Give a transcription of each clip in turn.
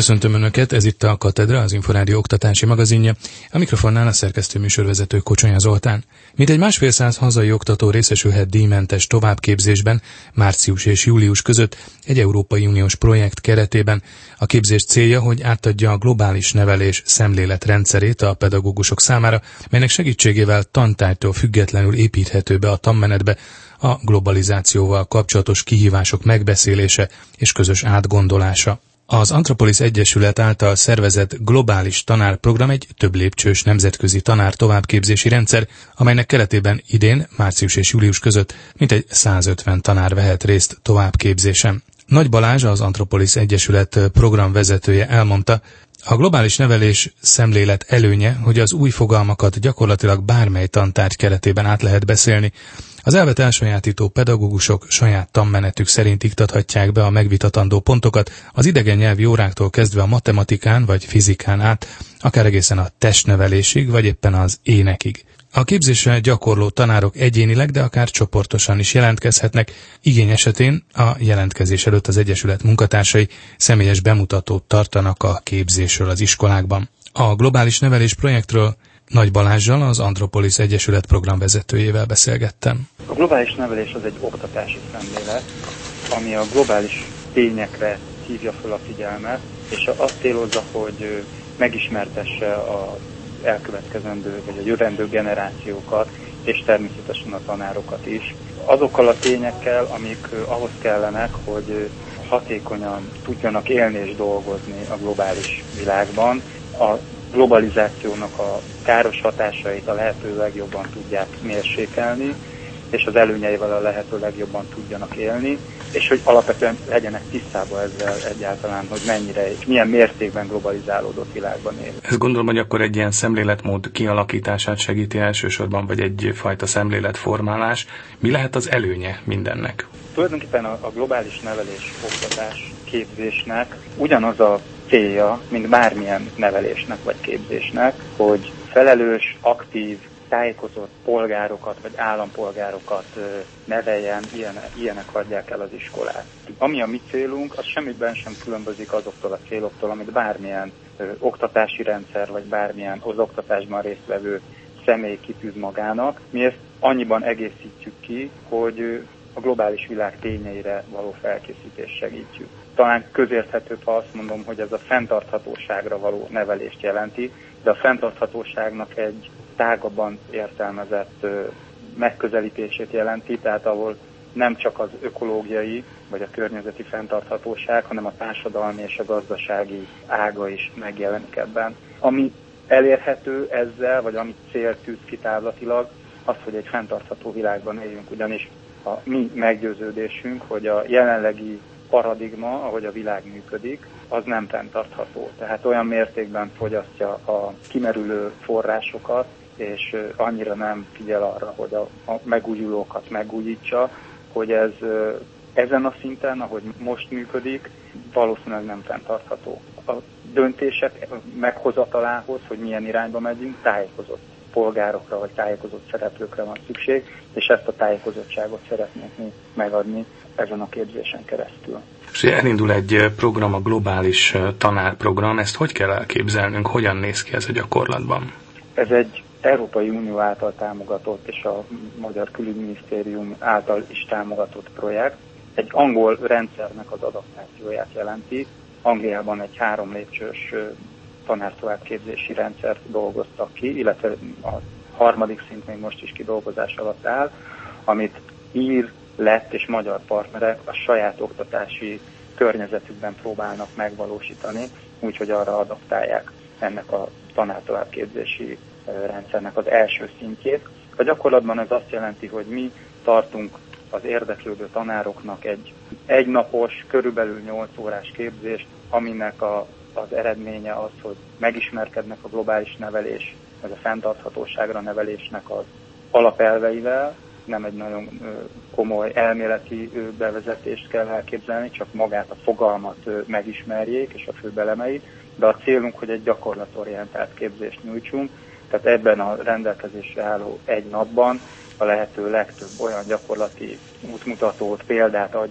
Köszöntöm Önöket, ez itt a Katedra, az Inforádió oktatási magazinja, a mikrofonnál a szerkesztő műsorvezető Kocsonya Zoltán. Mintegy 150 hazai oktató részesülhet díjmentes továbbképzésben március és július között egy Európai Uniós projekt keretében. A képzés célja, hogy átadja a globális nevelés szemléletrendszerét a pedagógusok számára, melynek segítségével tantárgytól függetlenül építhető be a tanmenetbe a globalizációval kapcsolatos kihívások megbeszélése és közös átgondolása. Az Anthropolis Egyesület által szervezett globális tanárprogram egy több lépcsős nemzetközi tanár továbbképzési rendszer, amelynek keretében idén, március és július között mintegy 150 tanár vehet részt továbbképzésen. Nagy Balázs, az Anthropolis Egyesület programvezetője elmondta, a globális nevelés szemlélet előnye, hogy az új fogalmakat gyakorlatilag bármely tantárgy keretében át lehet beszélni. Az elvet elsajátító pedagógusok saját tanmenetük szerint iktathatják be a megvitatandó pontokat, az idegen nyelvi óráktól kezdve a matematikán vagy fizikán át, akár egészen a testnevelésig, vagy éppen az énekig. A képzésre gyakorló tanárok egyénileg, de akár csoportosan is jelentkezhetnek. Igény esetén a jelentkezés előtt az Egyesület munkatársai személyes bemutatót tartanak a képzésről az iskolákban. A globális nevelés projektről Nagy Balázssal, az Anthropolis Egyesület programvezetőjével beszélgettem. A globális nevelés az egy oktatási szemlélet, ami a globális tényekre hívja fel a figyelmet, és azt célozza, hogy megismertesse az elkövetkezendő vagy a jövendő generációkat, és természetesen a tanárokat is. Azokkal a tényekkel, amik ahhoz kellenek, hogy hatékonyan tudjanak élni és dolgozni a globális világban. A globalizációnak a káros hatásait a lehető legjobban tudják mérsékelni, és az előnyeivel a lehető legjobban tudjanak élni, és hogy alapvetően legyenek tisztában ezzel egyáltalán, hogy mennyire és milyen mértékben globalizálódott világban él. Ezt gondolom, hogy akkor egy ilyen szemléletmód kialakítását segíti elsősorban, vagy egyfajta szemléletformálás. Mi lehet az előnye mindennek? Tulajdonképpen a globális nevelés, oktatás, képzésnek ugyanaz a célja, mint bármilyen nevelésnek vagy képzésnek, hogy felelős, aktív, tájékozott polgárokat vagy állampolgárokat neveljen, ilyenek hagyják el az iskolát. Ami a mi célunk, az semmiben sem különbözik azoktól a céloktól, amit bármilyen oktatási rendszer vagy bármilyen az oktatásban résztvevő személy kitűz magának. Mi ezt annyiban egészítjük ki, hogy a globális világ tényeire való felkészítést segítjük. Talán közérthetőbb, ha azt mondom, hogy ez a fenntarthatóságra való nevelést jelenti, de a fenntarthatóságnak egy tágabban értelmezett megközelítését jelenti, tehát ahol nem csak az ökológiai vagy a környezeti fenntarthatóság, hanem a társadalmi és a gazdasági ága is megjelenik ebben. Ami elérhető ezzel, vagy amit cél tűz ki távlatilag, az, hogy egy fenntartható világban éljünk, ugyanis a mi meggyőződésünk, hogy a jelenlegi paradigma, ahogy a világ működik, az nem fenntartható. Tehát olyan mértékben fogyasztja a kimerülő forrásokat, és annyira nem figyel arra, hogy a megújulókat megújítsa, hogy ez ezen a szinten, ahogy most működik, valószínűleg nem fenntartható. A döntések meghozatalához, hogy milyen irányba megyünk, tájékozott polgárokra vagy tájékozott szereplőkre van szükség, és ezt a tájékozottságot szeretnénk mi megadni ezen a képzésen keresztül. És elindul egy program, a globális tanárprogram, ezt hogy kell elképzelnünk, hogyan néz ki ez a gyakorlatban? Ez egy Európai Unió által támogatott és a Magyar Külügyminisztérium által is támogatott projekt. Egy angol rendszernek az adaptációját jelenti. Angliában egy 3 lépcsős tanártovábbképzési rendszert dolgoztak ki, illetve a 3. szint még most is kidolgozás alatt áll, amit ír, lett és magyar partnerek a saját oktatási környezetükben próbálnak megvalósítani, úgyhogy arra adaptálják ennek a tanártovábbképzési rendszernek az első szintjét. A gyakorlatban ez azt jelenti, hogy mi tartunk az érdeklődő tanároknak egy egynapos, körülbelül 8 órás képzést, aminek az eredménye az, hogy megismerkednek a globális nevelés, vagy a fenntarthatóságra nevelésnek az alapelveivel. Nem egy nagyon komoly elméleti bevezetést kell elképzelni, csak magát a fogalmat megismerjék, és a főbb elemeit, de a célunk, hogy egy gyakorlatorientált képzést nyújtsunk, tehát ebben a rendelkezésre álló egy napban a lehető legtöbb olyan gyakorlati útmutatót, példát adjuk,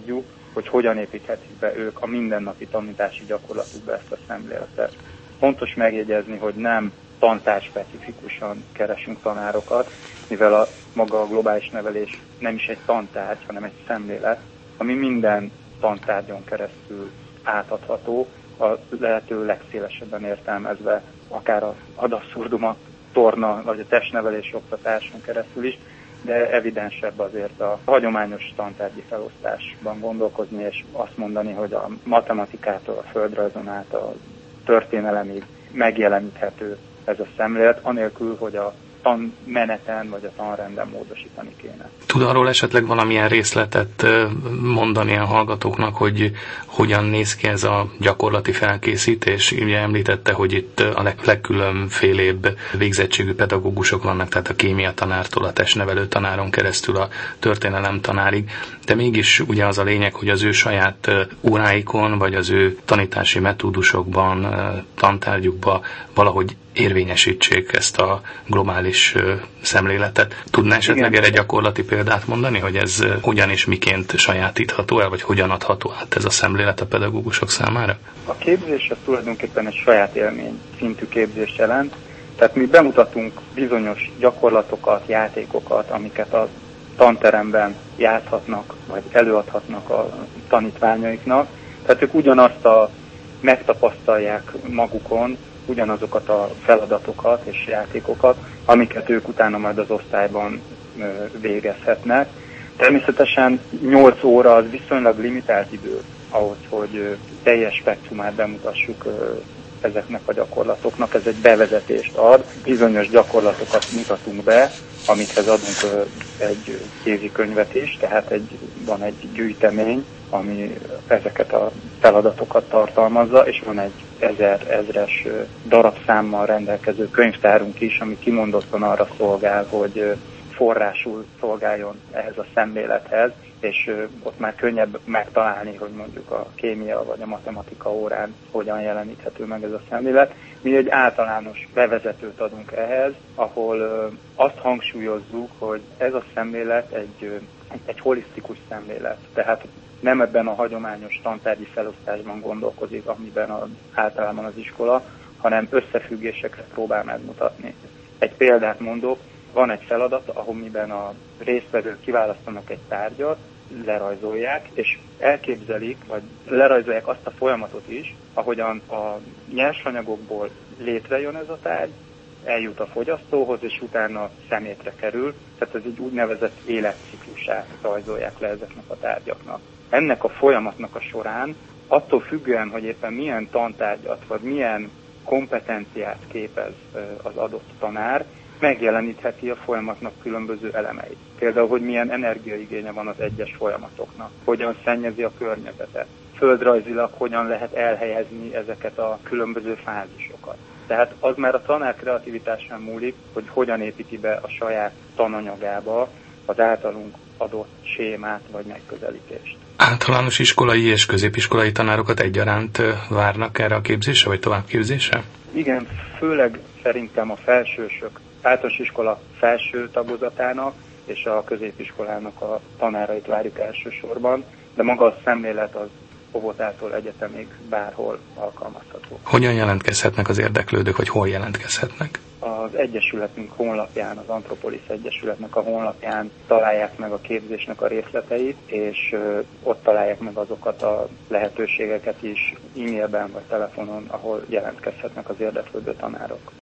hogy hogyan építhetik be ők a mindennapi tanítási gyakorlatukba ezt a szemléletet. Fontos megjegyezni, hogy nem tantárspecifikusan keresünk tanárokat, mivel maga a globális nevelés nem is egy tantárgy, hanem egy szemlélet, ami minden tantárgyon keresztül átadható, a lehető legszélesebben értelmezve, akár ad abszurdum a torna vagy a testnevelés oktatáson keresztül is, de evidensebb azért a hagyományos tantárgyi felosztásban gondolkozni, és azt mondani, hogy a matematikától, a földrajzon át, a történelemig megjeleníthető ez a szemlélet, anélkül, hogy a tanmeneten vagy a tanrenden módosítani kéne. Tud arról esetleg valamilyen részletet mondani a hallgatóknak, hogy hogyan néz ki ez a gyakorlati felkészítés? Ugye említette, hogy itt a legkülönfélébb végzettségű pedagógusok vannak, tehát a kémia tanártól a testnevelő tanáron keresztül a történelem tanárig, de mégis ugye az a lényeg, hogy az ő saját óráikon, vagy az ő tanítási metódusokban, tantárgyukban valahogy érvényesítsék ezt a globális szemléletet. Tudná esetleg erre gyakorlati példát mondani, hogy ez hogyan és miként sajátítható el, vagy hogyan adható át ez a szemlélet a pedagógusok számára? A képzés az tulajdonképpen egy saját élmény szintű képzést jelent, tehát mi bemutatunk bizonyos gyakorlatokat, játékokat, amiket a tanteremben játszhatnak, vagy előadhatnak a tanítványaiknak. Tehát ők ugyanazt megtapasztalják magukon, ugyanazokat a feladatokat és játékokat, amiket ők utána majd az osztályban végezhetnek. Természetesen 8 óra az viszonylag limitált idő ahhoz, hogy teljes spektrumát bemutassuk ezeknek a gyakorlatoknak. Ez egy bevezetést ad, bizonyos gyakorlatokat mutatunk be, amikhez adunk egy kézikönyvet is, tehát van egy gyűjtemény, ami ezeket a feladatokat tartalmazza, és van egy ezres darabszámmal rendelkező könyvtárunk is, ami kimondottan arra szolgál, hogy forrásul szolgáljon ehhez a szemlélethez, és ott már könnyebb megtalálni, hogy mondjuk a kémia vagy a matematika órán hogyan jeleníthető meg ez a szemlélet. Mi egy általános bevezetőt adunk ehhez, ahol azt hangsúlyozzuk, hogy ez a szemlélet egy holisztikus szemlélet. Tehát nem ebben a hagyományos tantárgyi felosztásban gondolkozik, amiben általában az iskola, hanem összefüggéseket próbál megmutatni. Egy példát mondok, van egy feladat, amiben a résztvevők kiválasztanak egy tárgyat, lerajzolják, és elképzelik, vagy lerajzolják azt a folyamatot is, ahogyan a nyersanyagokból létrejön ez a tárgy, eljut a fogyasztóhoz, és utána szemétre kerül, tehát ez egy úgynevezett életciklusát rajzolják le ezeknek a tárgyaknak. Ennek a folyamatnak a során, attól függően, hogy éppen milyen tantárgyat, vagy milyen kompetenciát képez az adott tanár, megjelenítheti a folyamatnak különböző elemeit. Például, hogy milyen energiaigénye van az egyes folyamatoknak, hogyan szennyezi a környezetet, földrajzilag hogyan lehet elhelyezni ezeket a különböző fázisokat. Tehát az már a tanár kreativitásán múlik, hogy hogyan építi be a saját tananyagába az általunk adott sémát vagy megközelítést. Általános iskolai és középiskolai tanárokat egyaránt várnak erre a képzésre vagy továbbképzésre? Igen, főleg szerintem a felsősök, általános iskola felső tagozatának és a középiskolának a tanárait várjuk elsősorban, de maga a szemlélet az óvodától egyetemig bárhol alkalmazható. Hogyan jelentkezhetnek az érdeklődők, vagy hol jelentkezhetnek? Az Egyesületünk honlapján, az Anthropolis Egyesületnek a honlapján találják meg a képzésnek a részleteit, és ott találják meg azokat a lehetőségeket is e-mailben vagy telefonon, ahol jelentkezhetnek az érdeklődő tanárok.